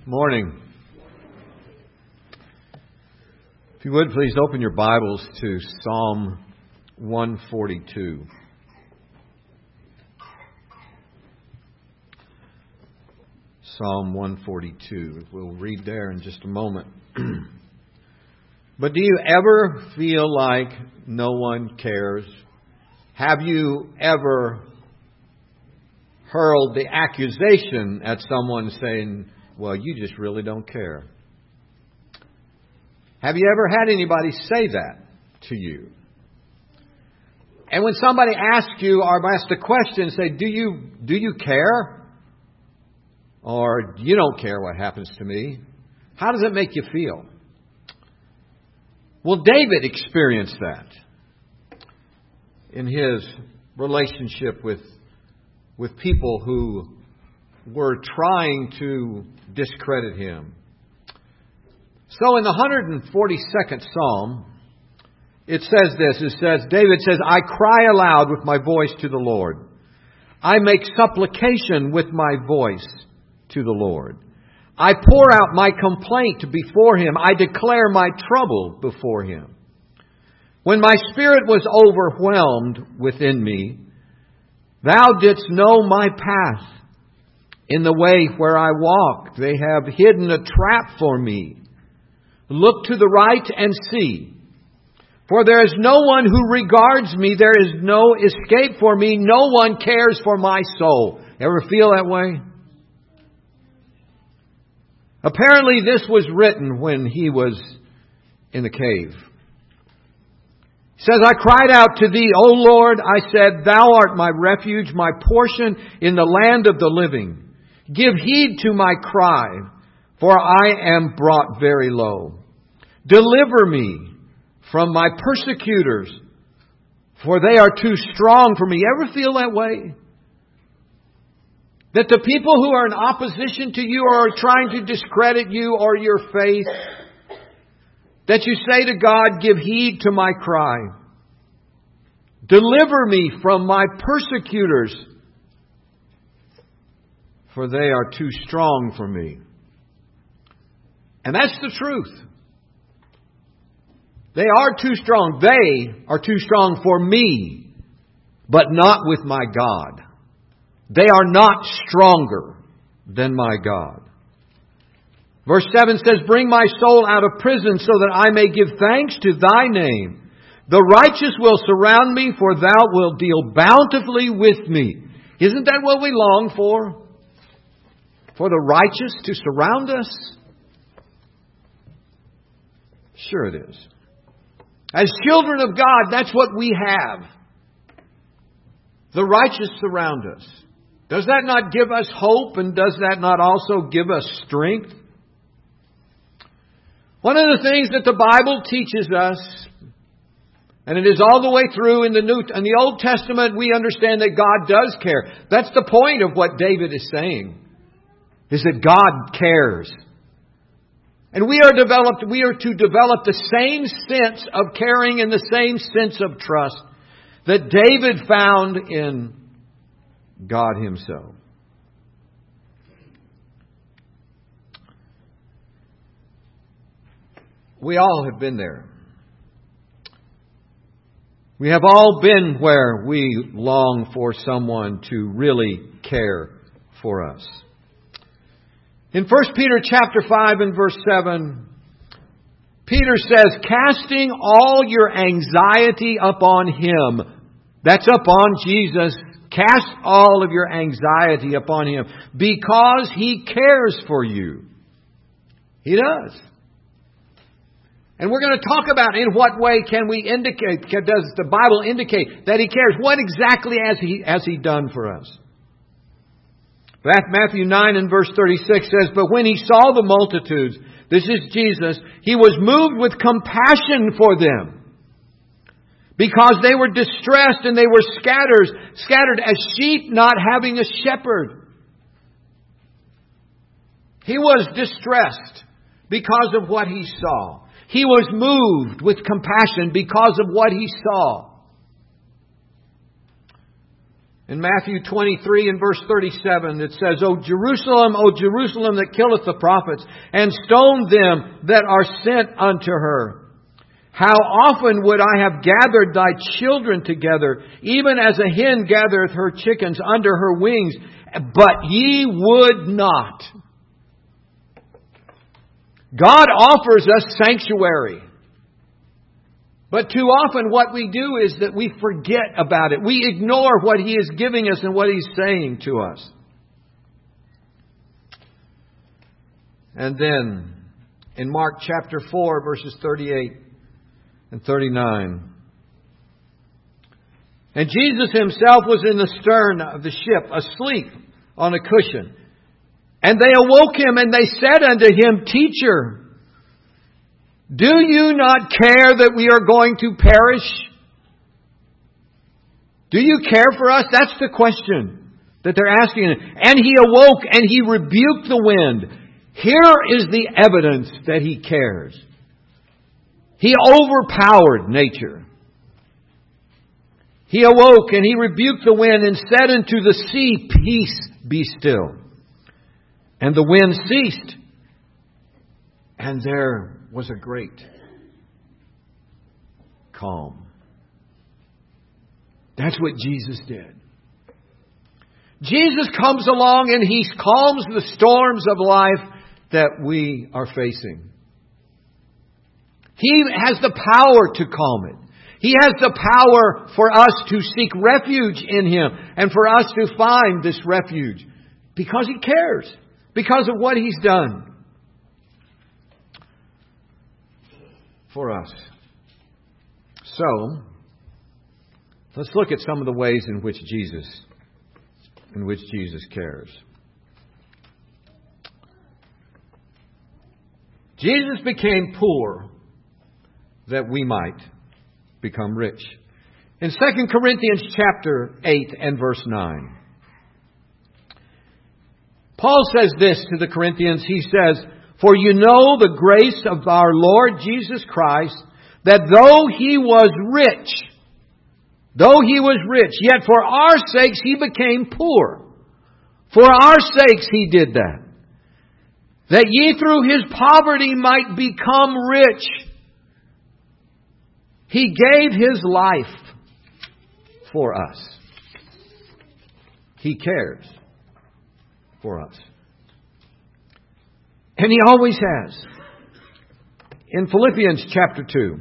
Morning. If you would, please open your Bibles to Psalm 142. Psalm 142. We'll read there in just a moment. But do you ever feel like no one cares? Have you ever hurled the accusation at someone saying, well, you just really don't care? Have you ever had anybody say that to you? And when somebody asks you or asks a question, say, do you care? Or you don't care what happens to me? How does it make you feel? Well, David experienced that in his relationship with people who were trying to discredit him. So in the 142nd Psalm, it says this. David says, I cry aloud with my voice to the Lord. I make supplication with my voice to the Lord. I pour out my complaint before Him. I declare my trouble before Him. When my spirit was overwhelmed within me, Thou didst know my path. In the way where I walk, they have hidden a trap for me. Look to the right and see. For there is no one who regards me. There is no escape for me. No one cares for my soul. Ever feel that way? Apparently this was written when he was in the cave. He says, I cried out to Thee, O Lord. I said, Thou art my refuge, my portion in the land of the living. Give heed to my cry, for I am brought very low. Deliver me from my persecutors, for they are too strong for me. Ever feel that way? That the people who are in opposition to you or are trying to discredit you or your faith, that you say to God, give heed to my cry. Deliver me from my persecutors, for they are too strong for me. And that's the truth. They are too strong. They are too strong for me, but not with my God. They are not stronger than my God. Verse 7 says, Bring my soul out of prison so that I may give thanks to Thy name. The righteous will surround me, for Thou wilt deal bountifully with me. Isn't that what we long for? For the righteous to surround us? Sure it is. As children of God, that's what we have. The righteous surround us. Does that not give us hope, and does that not also give us strength? One of the things that the Bible teaches us, and it is all the way through in the Old Testament, we understand that God does care. That's the point of what David is saying, is that God cares. And we are to develop the same sense of caring and the same sense of trust that David found in God Himself. We all have been there. We have all been where we long for someone to really care for us. In 1 Peter chapter 5 and verse 7, Peter says, casting all your anxiety upon Him. That's upon Jesus. Cast all of your anxiety upon Him because He cares for you. He does. And we're going to talk about in what way can we indicate, does the Bible indicate that He cares? What exactly has He done for us? Matthew 9 and verse 36 says, But when He saw the multitudes, this is Jesus, He was moved with compassion for them, because they were distressed and they were scattered as sheep not having a shepherd. He was distressed because of what He saw. He was moved with compassion because of what He saw. In Matthew 23 and verse 37, it says, O Jerusalem, that killeth the prophets, and stone them that are sent unto her. How often would I have gathered thy children together, even as a hen gathereth her chickens under her wings, but ye would not. God offers us sanctuary. But too often what we do is that we forget about it. We ignore what He is giving us and what He's saying to us. And then in Mark chapter 4, verses 38 and 39. And Jesus Himself was in the stern of the ship, asleep on a cushion. And they awoke Him, and they said unto Him, Teacher, do you not care that we are going to perish? Do you care for us? That's the question that they're asking. And He awoke and He rebuked the wind. Here is the evidence that He cares. He overpowered nature. He awoke and He rebuked the wind and said unto the sea, Peace, be still. And the wind ceased. And there was a great calm. That's what Jesus did. Jesus comes along and He calms the storms of life that we are facing. He has the power to calm it. He has the power for us to seek refuge in Him and for us to find this refuge because He cares, because of what He's done for us. So, let's look at some of the ways in which Jesus cares. Jesus became poor that we might become rich. In 2 Corinthians chapter 8 and verse 9, Paul says this to the Corinthians. He says, For you know the grace of our Lord Jesus Christ, that though He was rich, yet for our sakes He became poor. For our sakes He did that. That ye through His poverty might become rich. He gave His life for us. He cares for us. And He always has. In Philippians chapter 2,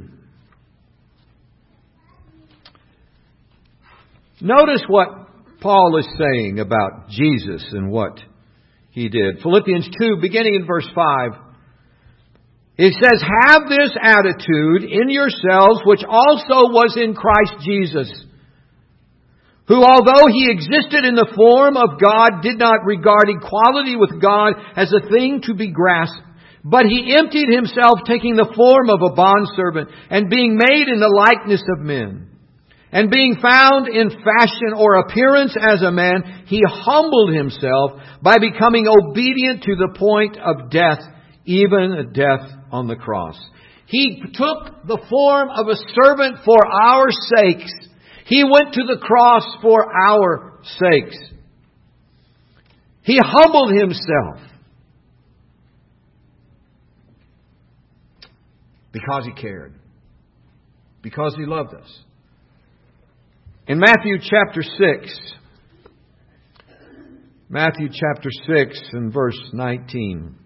notice what Paul is saying about Jesus and what He did. Philippians 2, beginning in verse 5, it says, Have this attitude in yourselves, which also was in Christ Jesus, who, although He existed in the form of God, did not regard equality with God as a thing to be grasped, but He emptied Himself, taking the form of a bondservant, and being made in the likeness of men. And being found in fashion or appearance as a man, He humbled Himself by becoming obedient to the point of death, even death on the cross. He took the form of a servant for our sakes. He went to the cross for our sakes. He humbled Himself because He cared, because He loved us. In Matthew chapter 6 and verse 19,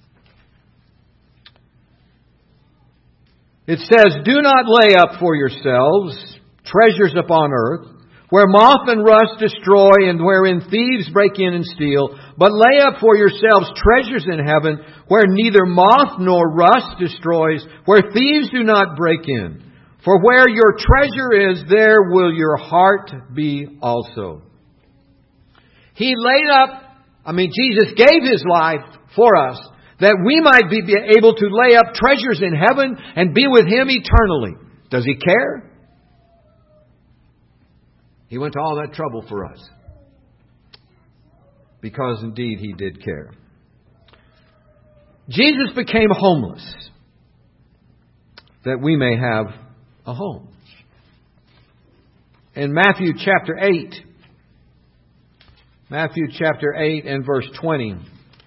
it says, Do not lay up for yourselves treasures upon earth, where moth and rust destroy and wherein thieves break in and steal, but lay up for yourselves treasures in heaven, where neither moth nor rust destroys, where thieves do not break in. For where your treasure is, there will your heart be also. Jesus gave His life for us, that we might be able to lay up treasures in heaven and be with Him eternally. Does He care? He went to all that trouble for us. Because indeed He did care. Jesus became homeless, that we may have a home. In Matthew chapter 8 Matthew chapter 8 and verse 20.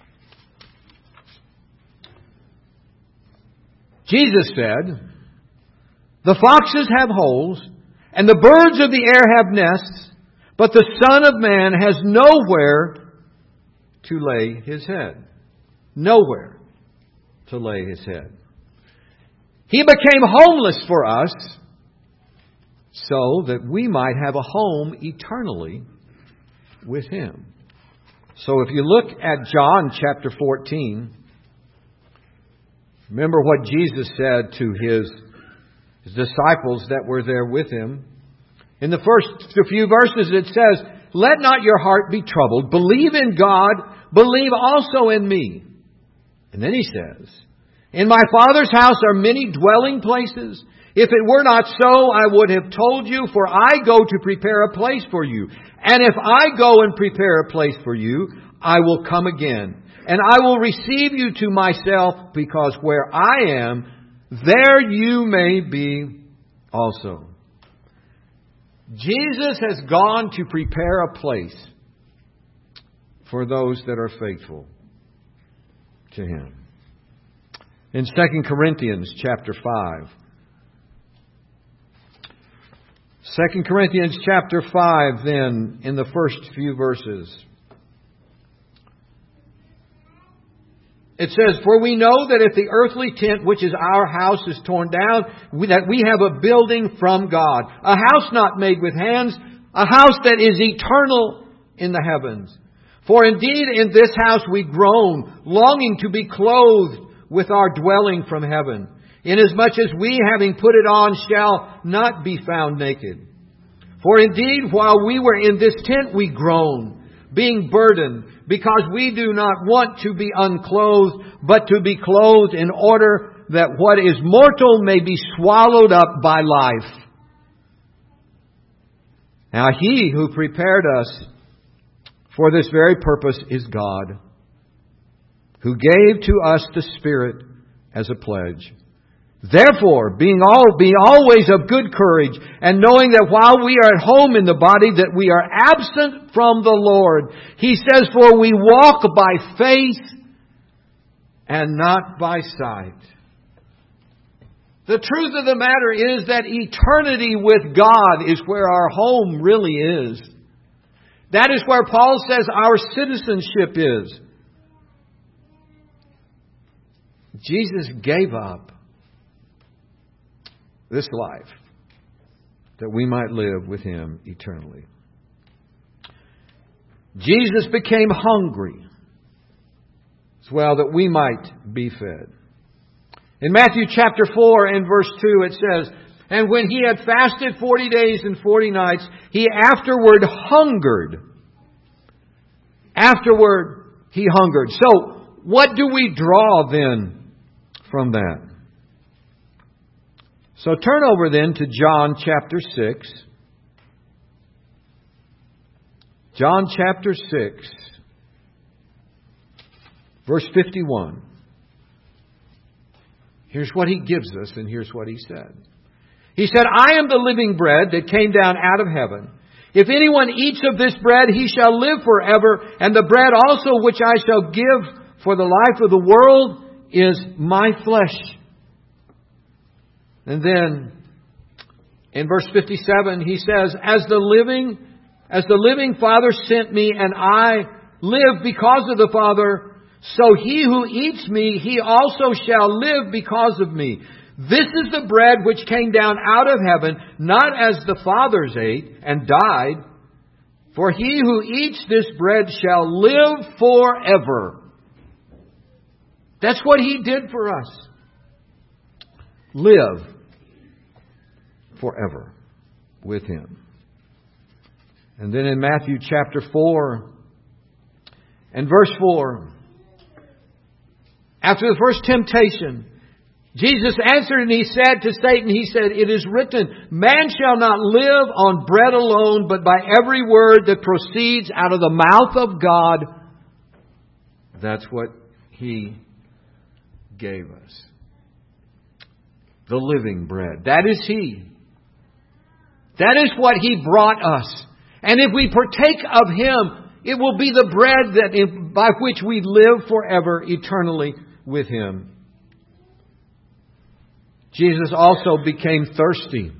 Jesus said, "The foxes have holes, and the birds of the air have nests, but the Son of Man has nowhere to lay His head." Nowhere to lay His head. He became homeless for us so that we might have a home eternally with Him. So if you look at John chapter 14, remember what Jesus said to His disciples that were there with Him. In the first few verses it says, "Let not your heart be troubled. Believe in God. Believe also in me." And then He says, "In my Father's house are many dwelling places. If it were not so, I would have told you, for I go to prepare a place for you. And if I go and prepare a place for you, I will come again. And I will receive you to myself, because where I am, there you may be also." Jesus has gone to prepare a place for those that are faithful to Him. In 2 Corinthians chapter 5. 2 Corinthians chapter 5, then, in the first few verses. It says, "For we know that if the earthly tent, which is our house, is torn down, that we have a building from God, a house not made with hands, a house that is eternal in the heavens. For indeed in this house we groan, longing to be clothed with our dwelling from heaven, inasmuch as we, having put it on, shall not be found naked. For indeed, while we were in this tent we groan, being burdened, because we do not want to be unclothed, but to be clothed, in order that what is mortal may be swallowed up by life. Now He who prepared us for this very purpose is God, who gave to us the Spirit as a pledge. Therefore, be always of good courage, and knowing that while we are at home in the body, that we are absent from the Lord. He says, for we walk by faith and not by sight. The truth of the matter is that eternity with God is where our home really is. That is where Paul says our citizenship is. Jesus gave up this life that we might live with Him eternally. Jesus became hungry as well that we might be fed. In Matthew chapter 4 and verse 2 it says, and when He had fasted 40 days and 40 nights, He afterward hungered. Afterward He hungered. So, what do we draw then from that? So turn over then to John chapter 6. John chapter 6, verse 51. Here's what He gives us, and here's what He said. He said, I am the living bread that came down out of heaven. If anyone eats of this bread, he shall live forever. And the bread also which I shall give for the life of the world is my flesh. And then in verse 57, He says, As the living Father sent me, and I live because of the Father, so he who eats me, he also shall live because of me. This is the bread which came down out of heaven, not as the fathers ate and died. For he who eats this bread shall live forever. That's what He did for us. Live forever with Him. And then in Matthew chapter 4 and verse 4, after the first temptation, Jesus answered and He said to Satan, He said, it is written, man shall not live on bread alone, but by every word that proceeds out of the mouth of God. That's what He gave us. The living bread. That is He. That is what He brought us. And if we partake of Him, It will be the bread by which we live forever, eternally with Him. Jesus also became thirsty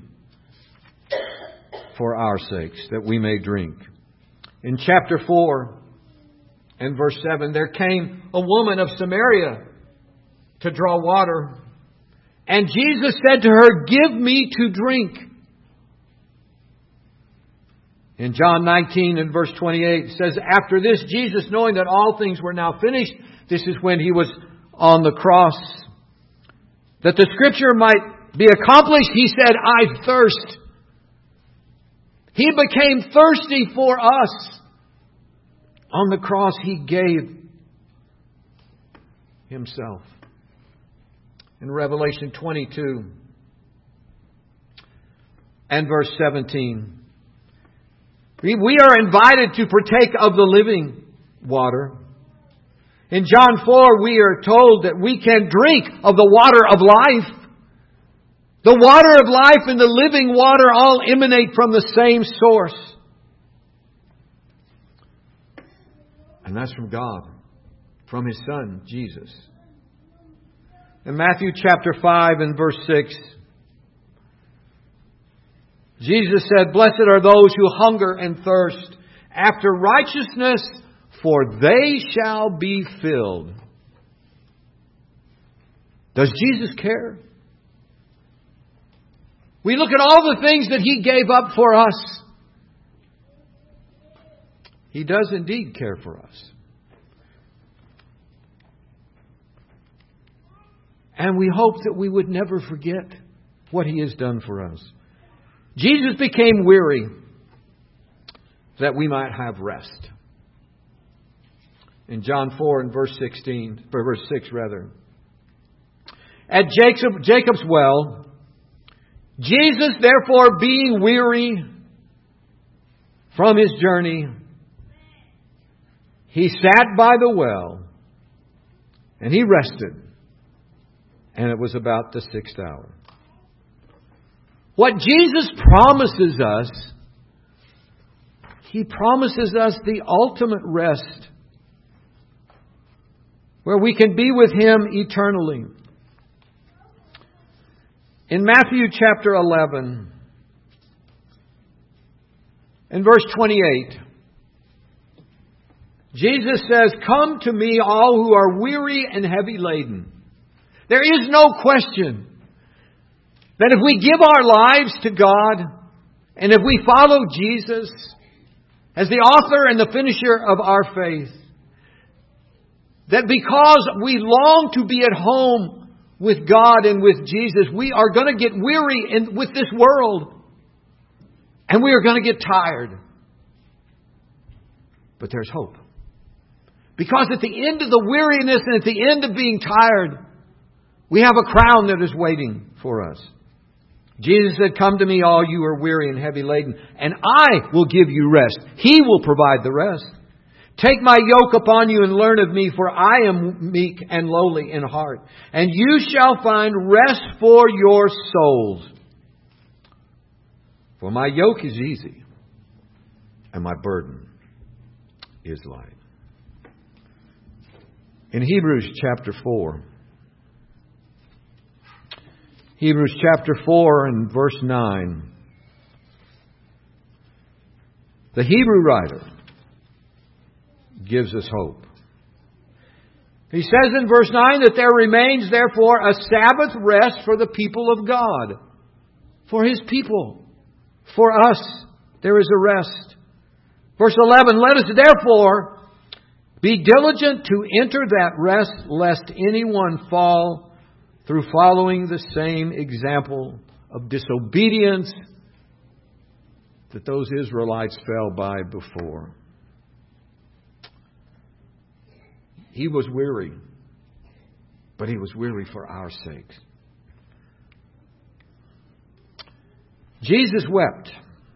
for our sakes, that we may drink. In chapter 4 and verse 7, there came a woman of Samaria to draw water. And Jesus said to her, "Give me to drink." In John 19 and verse 28, it says, "After this, Jesus, knowing that all things were now finished," this is when He was on the cross, "that the Scripture might be accomplished, He said, 'I thirst.'" He became thirsty for us. On the cross, He gave Himself. In Revelation 22 and verse 17, we are invited to partake of the living water. In John 4, we are told that we can drink of the water of life. The water of life and the living water all emanate from the same source. And that's from God, from His Son, Jesus. In Matthew chapter 5 and verse 6, Jesus said, "Blessed are those who hunger and thirst after righteousness, for they shall be filled." Does Jesus care? We look at all the things that He gave up for us. He does indeed care for us. And we hope that we would never forget what He has done for us. Jesus became weary that we might have rest. In John 4 and verse 6 rather. At Jacob's well, Jesus, therefore, being weary from His journey, He sat by the well and He rested. And it was about the 6th hour. What Jesus promises us, He promises us the ultimate rest, where we can be with Him eternally. In Matthew chapter 11, in verse 28, Jesus says, "Come to me, all who are weary and heavy laden." There is no question that if we give our lives to God, and if we follow Jesus as the author and the finisher of our faith, that because we long to be at home with God and with Jesus, we are going to get weary with this world. And we are going to get tired. But there's hope. Because at the end of the weariness and at the end of being tired, we have a crown that is waiting for us. Jesus said, "Come to me, all you who are weary and heavy laden, and I will give you rest." He will provide the rest. "Take my yoke upon you and learn of me, for I am meek and lowly in heart, and you shall find rest for your souls. For my yoke is easy, and my burden is light." In Hebrews chapter 4, Hebrews chapter 4 and verse 9. The Hebrew writer gives us hope. He says in verse 9 that there remains therefore a Sabbath rest for the people of God. For His people. For us, there is a rest. Verse 11, "Let us therefore be diligent to enter that rest, lest anyone fall through following the same example of disobedience that those Israelites fell by before." He was weary, but He was weary for our sakes. Jesus wept.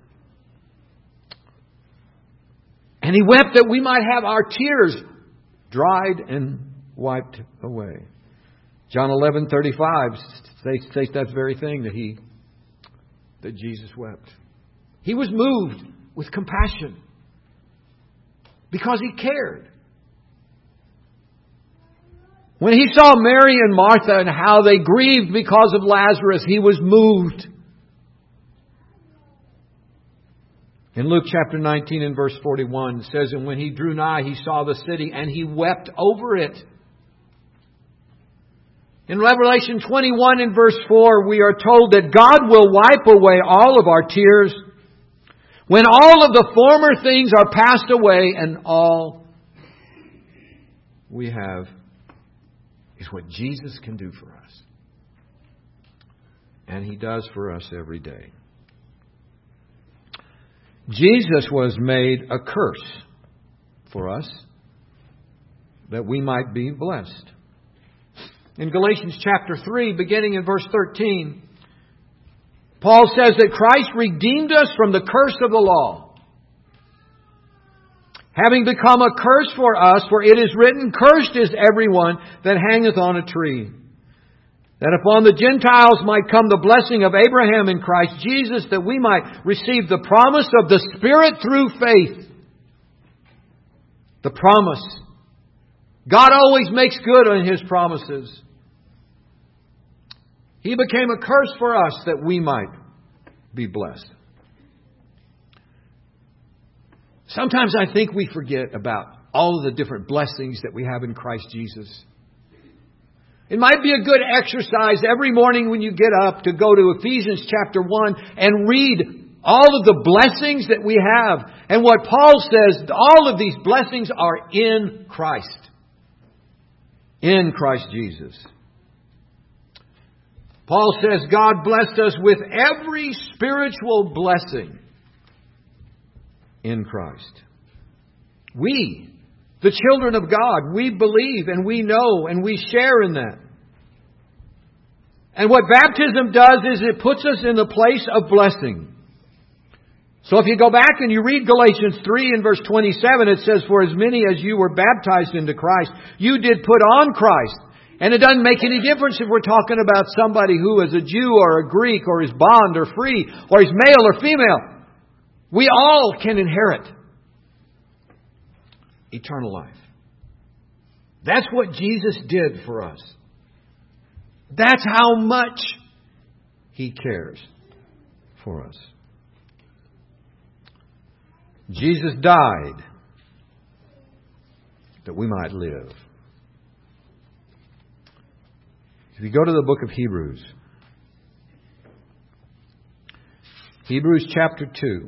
And He wept that we might have our tears dried and wiped away. John 11:35 states that very thing, that Jesus wept. He was moved with compassion Because He cared. When He saw Mary and Martha and how they grieved because of Lazarus, He was moved. In Luke chapter 19 and verse 41, it says, and when He drew nigh, He saw the city, and He wept over it. In Revelation 21 and verse 4, we are told that God will wipe away all of our tears when all of the former things are passed away, and all we have is what Jesus can do for us. And He does for us every day. Jesus was made a curse for us that we might be blessed. In Galatians chapter 3, beginning in verse 13, Paul says that Christ redeemed us from the curse of the law, having become a curse for us, for it is written, cursed is everyone that hangeth on a tree, that upon the Gentiles might come the blessing of Abraham in Christ Jesus, that we might receive the promise of the Spirit through faith. The promise. God always makes good on His promises. He became a curse for us that we might be blessed. Sometimes I think we forget about all of the different blessings that we have in Christ Jesus. It might be a good exercise every morning when you get up to go to Ephesians chapter 1 and read all of the blessings that we have. And what Paul says, all of these blessings are in Christ. In Christ Jesus. Paul says God blessed us with every spiritual blessing in Christ. We, the children of God, we believe and we know and we share in that. And what baptism does is it puts us in the place of blessing. So if you go back and you read Galatians 3 and verse 27, it says, for as many as you were baptized into Christ, you did put on Christ. And it doesn't make any difference if we're talking about somebody who is a Jew or a Greek or is bond or free or is male or female. We all can inherit eternal life. That's what Jesus did for us. That's how much He cares for us. Jesus died that we might live. If you go to the book of Hebrews, Hebrews chapter 2.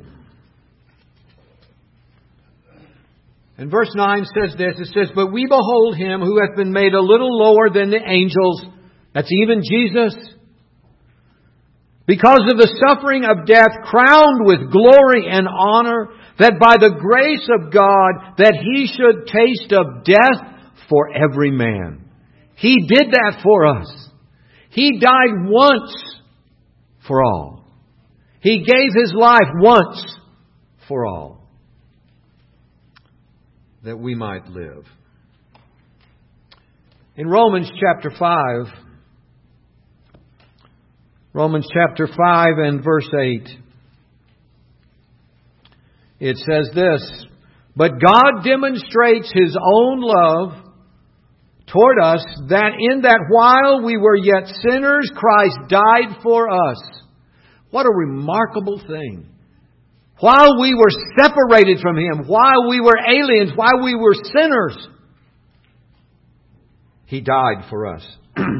And verse 9 says this, it says, but we behold Him who hath been made a little lower than the angels, that's even Jesus, because of the suffering of death, crowned with glory and honor, that by the grace of God, that He should taste of death for every man. He did that for us. He died once for all. He gave His life once for all, that we might live. In Romans chapter 5, Romans chapter 5 and verse 8, it says this, but God demonstrates His own love toward us, that in that while we were yet sinners, Christ died for us. What a remarkable thing. While we were separated from Him, while we were aliens, while we were sinners, He died for us.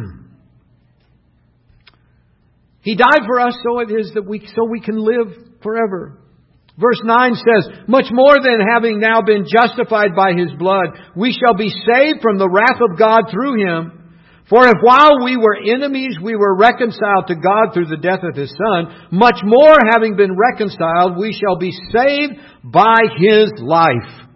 He died for us so it is that we can live forever. Verse 9 says, much more than having now been justified by His blood, we shall be saved from the wrath of God through Him. For if while we were enemies, we were reconciled to God through the death of His Son, much more having been reconciled, we shall be saved by His life.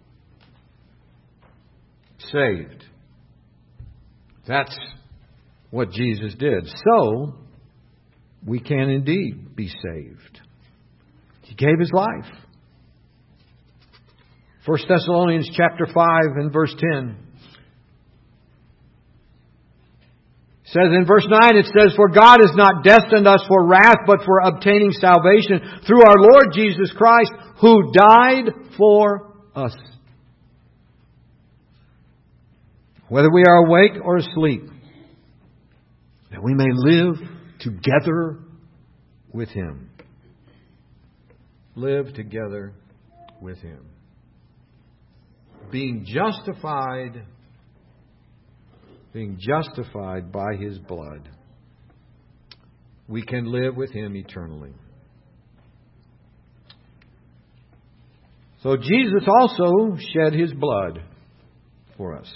Saved. That's what Jesus did. So, we can indeed be saved. He gave His life. 1 Thessalonians chapter 5 and verse 10. It says in verse 9, it says, for God has not destined us for wrath, but for obtaining salvation through our Lord Jesus Christ, who died for us. whether we are awake or asleep, that we may live together with Him. Live together with Him. Being justified by His blood, we can live with Him eternally. So Jesus also shed His blood for us.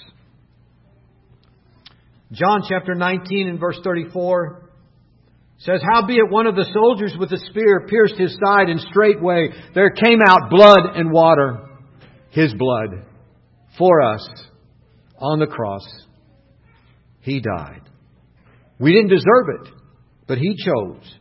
John chapter 19 and verse 34 says, "Howbeit one of the soldiers with a spear pierced His side, and straightway there came out blood and water." His blood for us on the cross. He died. We didn't deserve it, but He chose.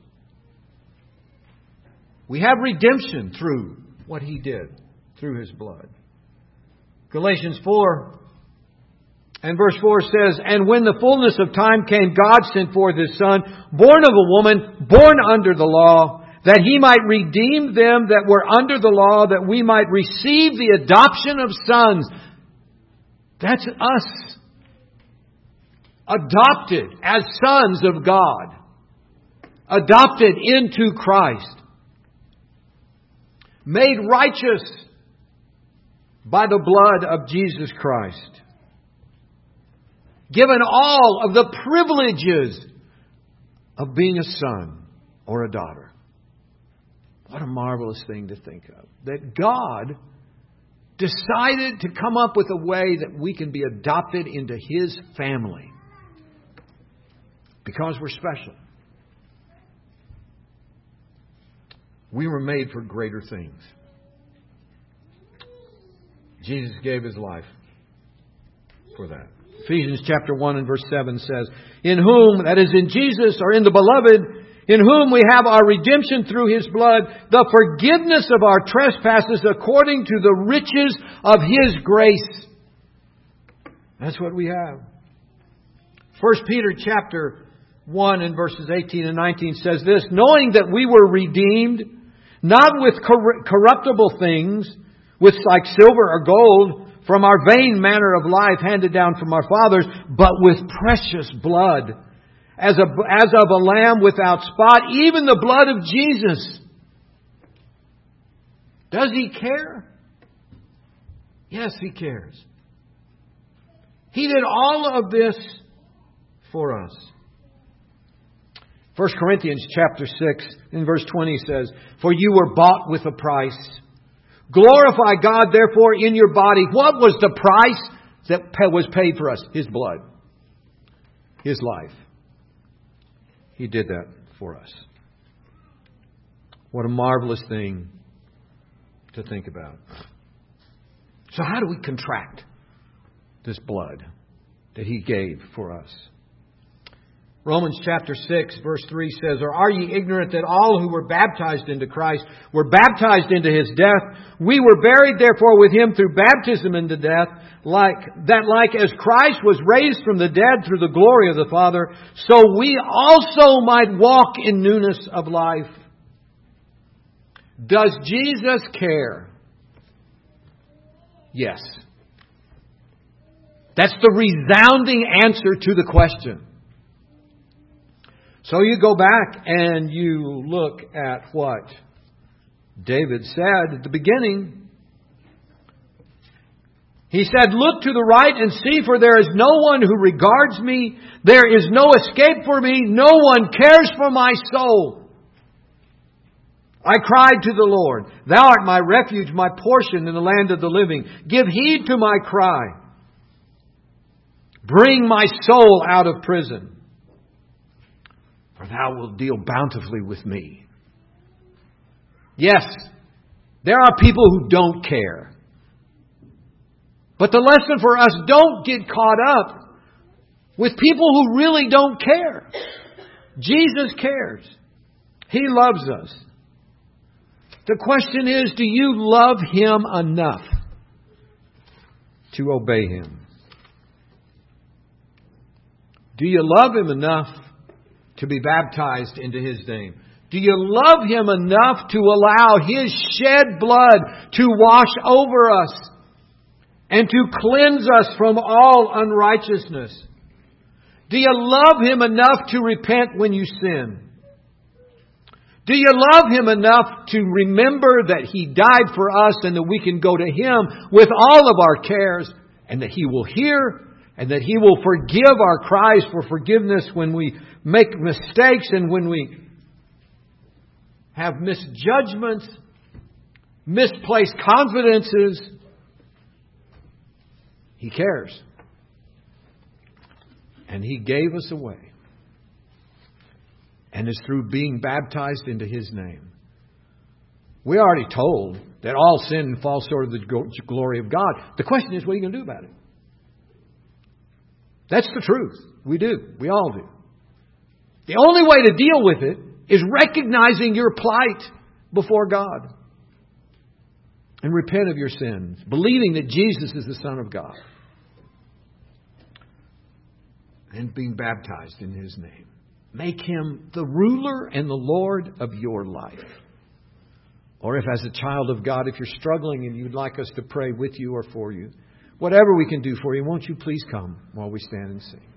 We have redemption through what He did, through His blood. Galatians 4 and verse 4 says, "And when the fullness of time came, God sent forth His Son, born of a woman, born under the law, that He might redeem them that were under the law, that we might receive the adoption of sons." That's us. Adopted as sons of God. Adopted into Christ. Made righteous by the blood of Jesus Christ. Given all of the privileges of being a son or a daughter. What a marvelous thing to think of. That God decided to come up with a way that we can be adopted into His family. Because we're special. We were made for greater things. Jesus gave His life for that. Ephesians chapter 1 and verse 7 says, "In whom," that is in Jesus or in the Beloved, "in whom we have our redemption through His blood, the forgiveness of our trespasses according to the riches of His grace." That's what we have. 1 Peter chapter 1 and verses 18 and 19 says this, "Knowing that we were redeemed, not with corruptible things, with like silver or gold, from our vain manner of life handed down from our fathers, but with precious blood, as of a lamb without spot, even the blood of Jesus." Does He care? Yes, He cares. He did all of this for us. 1 Corinthians chapter 6 in verse 20 says, "For you were bought with a price. Glorify God, therefore, in your body." What was the price that was paid for us? His blood. His life. He did that for us. What a marvelous thing to think about. So how do we contract this blood that He gave for us? Romans chapter 6 verse 3 says, "Or are ye ignorant that all who were baptized into Christ were baptized into His death? We were buried therefore with Him through baptism into death, like as Christ was raised from the dead through the glory of the Father, so we also might walk in newness of life." Does Jesus care? Yes. That's the resounding answer to the question. So you go back and you look at what David said at the beginning. He said, "Look to the right and see, for there is no one who regards me. There is no escape for me. No one cares for my soul. I cried to the Lord. Thou art my refuge, my portion in the land of the living. Give heed to my cry. Bring my soul out of prison. For Thou wilt deal bountifully with me." Yes, there are people who don't care. But the lesson for us, don't get caught up with people who really don't care. Jesus cares. He loves us. The question is, do you love Him enough to obey Him? Do you love Him enough to be baptized into His name? Do you love Him enough to allow His shed blood to wash over us and to cleanse us from all unrighteousness. Do you love Him enough to repent when you sin? Do you love Him enough to remember that He died for us and that we can go to Him with all of our cares and that He will hear and that He will forgive our cries for forgiveness when we make mistakes and when we have misjudgments, misplaced confidences? He cares. And He gave us away. And it's through being baptized into His name. We already told that all sin and fall short of the glory of God. The question is, what are you going to do about it? That's the truth. We do. We all do. The only way to deal with it is recognizing your plight before God. And repent of your sins. Believing that Jesus is the Son of God. And being baptized in His name. Make Him the ruler and the Lord of your life. Or if as a child of God, if you're struggling and you'd like us to pray with you or for you, whatever we can do for you, won't you please come while we stand and sing.